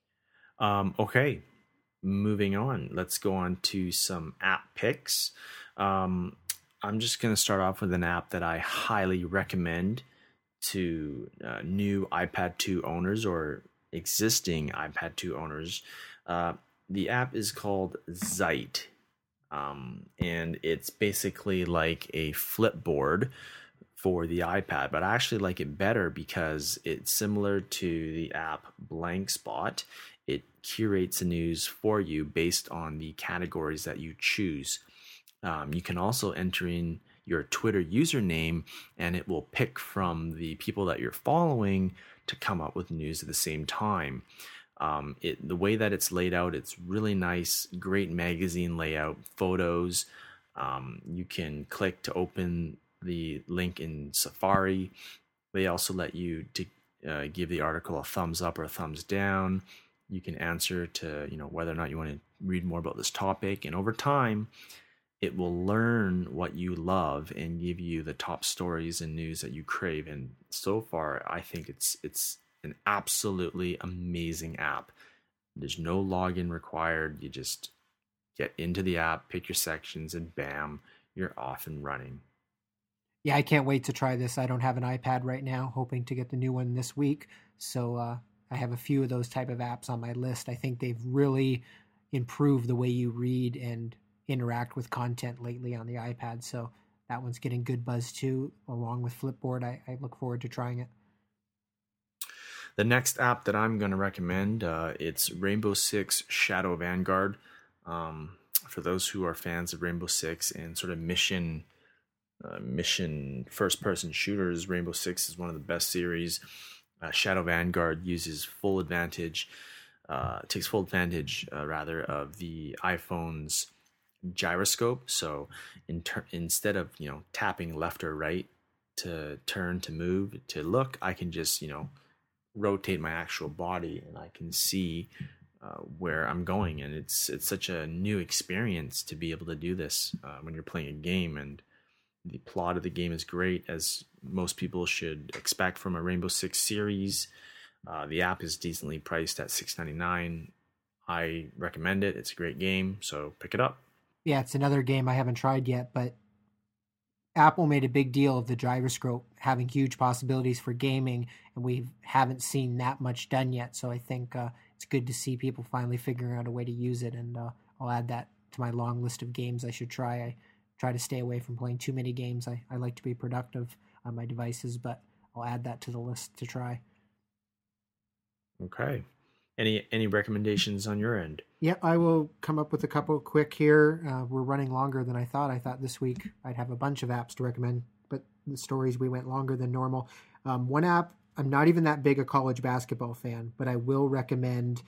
Okay, moving on. Let's go on to some app picks. I'm just going to start off with an app that I highly recommend to new iPad 2 owners or existing iPad 2 owners. The app is called Zite, and it's basically like a flipboard for the iPad, but I actually like it better because it's similar to the app Blank Spot. It curates the news for you based on the categories that you choose. You can also enter in your Twitter username, and it will pick from the people that you're following to come up with news at the same time. The way that it's laid out, it's really nice, great magazine layout, photos. You can click to open the link in Safari. They also let you to give the article a thumbs up or a thumbs down. You can answer to whether or not you want to read more about this topic, and over time it will learn what you love and give you the top stories and news that you crave. And so far, I think it's an absolutely amazing app. There's no login required. You just get into the app, pick your sections, and bam, you're off and running. Yeah, I can't wait to try this. I don't have an iPad right now, hoping to get the new one this week. So I have a few of those type of apps on my list. I think they've really improved the way you read and interact with content lately on the iPad. So that one's getting good buzz too, along with Flipboard. I look forward to trying it. The next app that I'm going to recommend, it's Rainbow Six Shadow Vanguard. For those who are fans of Rainbow Six and sort of mission first-person shooters, Rainbow Six is one of the best series. Shadow Vanguard uses full advantage, of the iPhone's gyroscope. So instead of tapping left or right, to turn, to move, to look, I can just, rotate my actual body and I can see where I'm going. And it's such a new experience to be able to do this when you're playing a game. And the plot of the game is great, as most people should expect from a Rainbow Six series. The app is decently priced at $6.99. I recommend it. It's a great game, so pick it up. Yeah, it's another game I haven't tried yet, but Apple made a big deal of the gyroscope having huge possibilities for gaming, and we haven't seen that much done yet. So I think it's good to see people finally figuring out a way to use it, and I'll add that to my long list of games I should try. I try to stay away from playing too many games. I like to be productive on my devices, but I'll add that to the list to try. Okay. Any recommendations on your end? Yeah, I will come up with a couple quick here. We're running longer than I thought. I thought this week I'd have a bunch of apps to recommend, but the stories, we went longer than normal. One app, I'm not even that big a college basketball fan, but I will recommend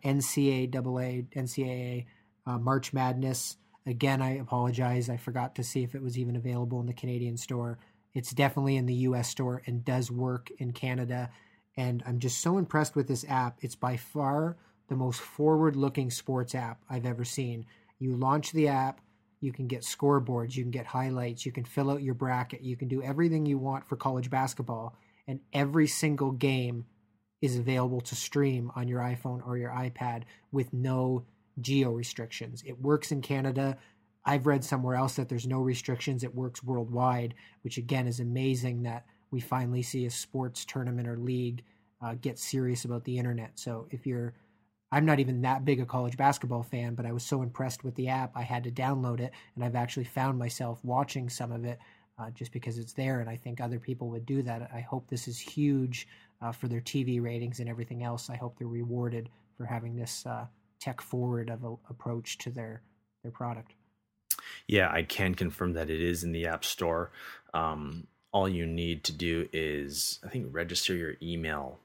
NCAA March Madness. Again, I apologize. I forgot to see if it was even available in the Canadian store. It's definitely in the US store and does work in Canada. And I'm just so impressed with this app. It's by far the most forward-looking sports app I've ever seen. You launch the app, you can get scoreboards, you can get highlights, you can fill out your bracket, you can do everything you want for college basketball, and every single game is available to stream on your iPhone or your iPad with no geo restrictions. It works in Canada. I've read somewhere else that there's no restrictions. It works worldwide, which again is amazing that we finally see a sports tournament or league get serious about the internet. So I'm not even that big a college basketball fan, but I was so impressed with the app, I had to download it, and I've actually found myself watching some of it just because it's there, and I think other people would do that. I hope this is huge for their TV ratings and everything else. I hope they're rewarded for having this tech-forward of a approach to their product. Yeah, I can confirm that it is in the App Store. All you need to do is, I think, register your email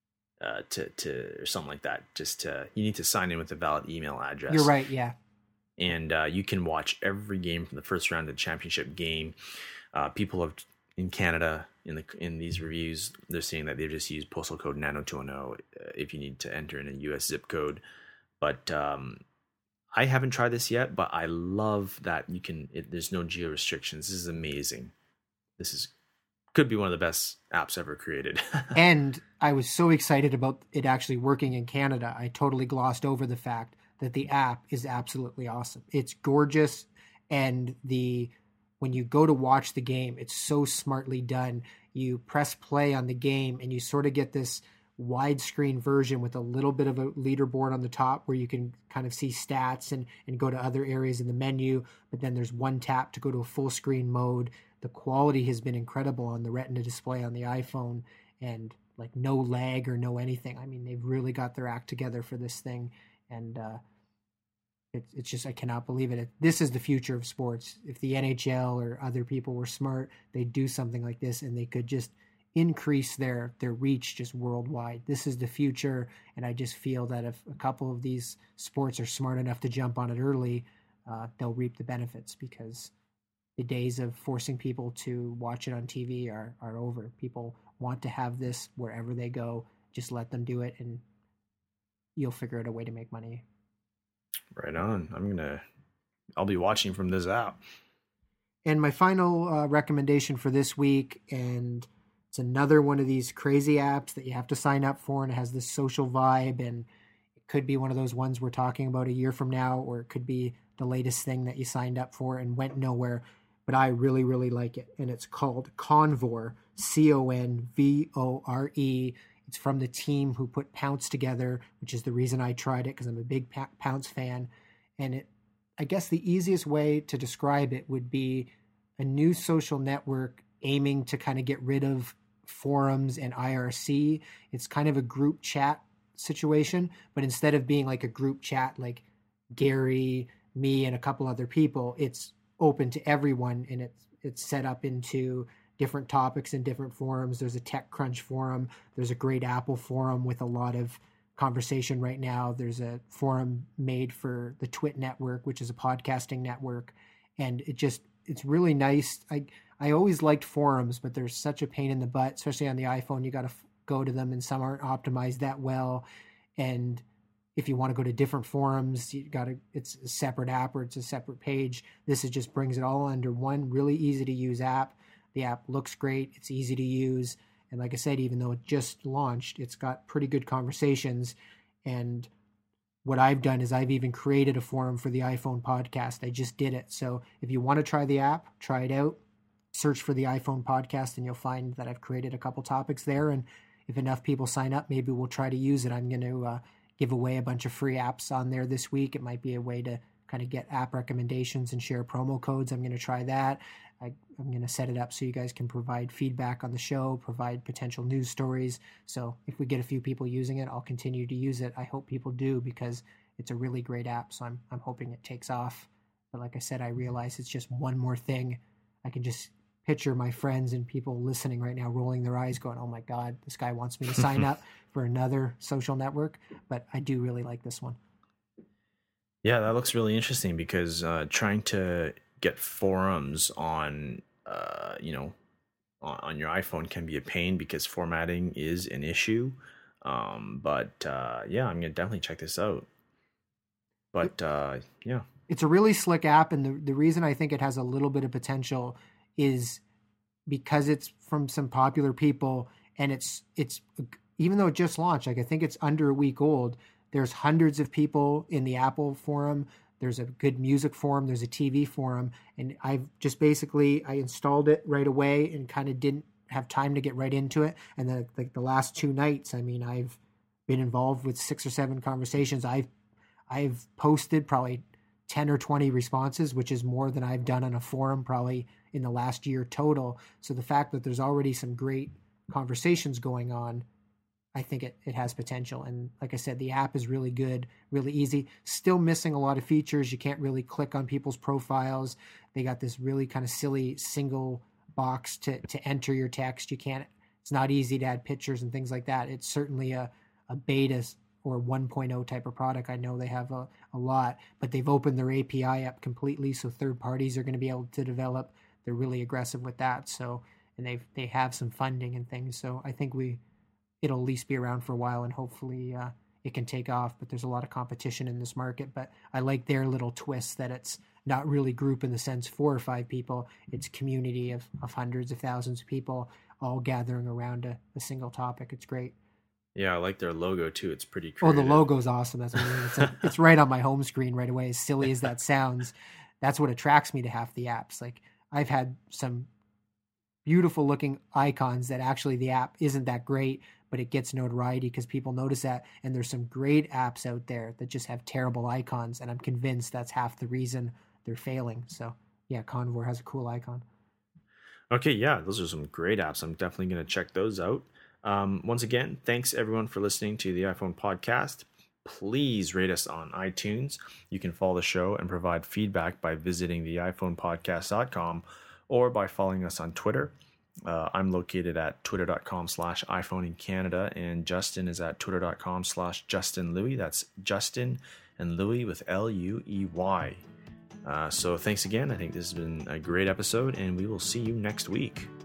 to or something like that. You need to sign in with a valid email address. You're right, yeah. And you can watch every game from the first round of the championship game. People have in Canada in these reviews, they're saying that they just use postal code NANO210 if you need to enter in a US zip code. But I haven't tried this yet, but I love that there's no geo restrictions. This is amazing. Could be one of the best apps ever created. And I was so excited about it actually working in Canada. I totally glossed over the fact that the app is absolutely awesome. It's gorgeous, and when you go to watch the game, it's so smartly done. You press play on the game and you sort of get this widescreen version with a little bit of a leaderboard on the top where you can kind of see stats and go to other areas in the menu, but then there's one tap to go to a full screen mode. The quality has been incredible on the Retina display on the iPhone, and like no lag or no anything. I mean, they've really got their act together for this thing, and it's just, I cannot believe it. This is the future of sports. If the NHL or other people were smart, they'd do something like this, and they could just increase their reach just worldwide. This is the future, and I just feel that if a couple of these sports are smart enough to jump on it early, they'll reap the benefits, because the days of forcing people to watch it on TV are over. People want to have this wherever they go. Just let them do it, and you'll figure out a way to make money. Right on. I'll be watching from this app. And my final recommendation for this week, and it's another one of these crazy apps that you have to sign up for, and it has this social vibe, and it could be one of those ones we're talking about a year from now, or it could be the latest thing that you signed up for and went nowhere. But I really, really like it, and it's called Convore, Convore. It's from the team who put Pounce together, which is the reason I tried it, because I'm a big Pounce fan. And I guess the easiest way to describe it would be a new social network aiming to kind of get rid of forums and IRC. It's kind of a group chat situation, but instead of being like a group chat like Gary, me, and a couple other people, it's open to everyone, and it's set up into different topics and different forums. There's a TechCrunch forum. There's a Great Apple forum with a lot of conversation right now. There's a forum made for the Twit network, which is a podcasting network. And it's really nice. I I always liked forums, but they're such a pain in the butt, especially on the iPhone. You got to go to them, and some aren't optimized that well. And if you want to go to different forums, it's a separate app or it's a separate page. This just brings it all under one really easy to use app. The app looks great. It's easy to use. And like I said, even though it just launched, it's got pretty good conversations. And what I've done is I've even created a forum for the iPhone podcast. I just did it. So if you want to try the app, try it out. Search for the iPhone podcast and you'll find that I've created a couple topics there. And if enough people sign up, maybe we'll try to use it. I'm going to give away a bunch of free apps on there this week. It might be a way to kind of get app recommendations and share promo codes. I'm going to try that. I'm going to set it up so you guys can provide feedback on the show, provide potential news stories. So if we get a few people using it, I'll continue to use it. I hope people do because it's a really great app. So I'm hoping it takes off. But like I said, I realize it's just one more thing. I can just picture my friends and people listening right now rolling their eyes going, oh my God, this guy wants me to sign up for another social network. But I do really like this one. Yeah, that looks really interesting because trying to get forums on on your iPhone can be a pain because formatting is an issue. But yeah, I'm gonna definitely check this out. But yeah, it's a really slick app, and the reason I think it has a little bit of potential is because it's from some popular people, and it's even though it just launched, like I think it's under a week old. There's hundreds of people in the Apple forum. There's a good music forum. There's a TV forum. And I've just I installed it right away and kind of didn't have time to get right into it. And then like the last 2 nights, I mean, I've been involved with 6 or 7 conversations. I've posted probably 10 or 20 responses, which is more than I've done on a forum probably in the last year total. So the fact that there's already some great conversations going on, I think it has potential. And like I said, the app is really good, really easy. Still missing a lot of features. You can't really click on people's profiles. They got this really kind of silly single box to enter your text. It's not easy to add pictures and things like that. It's certainly a beta or 1.0 type of product. I know they have a lot, but they've opened their API up completely. So third parties are going to be able to develop. They're really aggressive with that. So, and they have some funding and things. So I think it'll at least be around for a while, and hopefully it can take off. But there's a lot of competition in this market. But I like their little twist that it's not really group in the sense 4 or 5 people. It's community of hundreds of thousands of people all gathering around a single topic. It's great. Yeah, I like their logo too. It's pretty creative. Oh, the logo's awesome. That's what I mean. It's right on my home screen right away. As silly as that sounds, that's what attracts me to half the apps. Like I've had some beautiful looking icons that actually the app isn't that great, but it gets notoriety because people notice that. And there's some great apps out there that just have terrible icons. And I'm convinced that's half the reason they're failing. So yeah, Convor has a cool icon. Okay, yeah, those are some great apps. I'm definitely going to check those out. Once again, thanks everyone for listening to the iPhone podcast. Please rate us on iTunes. You can follow the show and provide feedback by visiting the iPhonePodcast.com or by following us on Twitter. I'm located at twitter.com/iPhone in Canada, and Justin is at twitter.com/Justin Louie. That's Justin and Louie with Luey. So thanks again. I think this has been a great episode, and we will see you next week.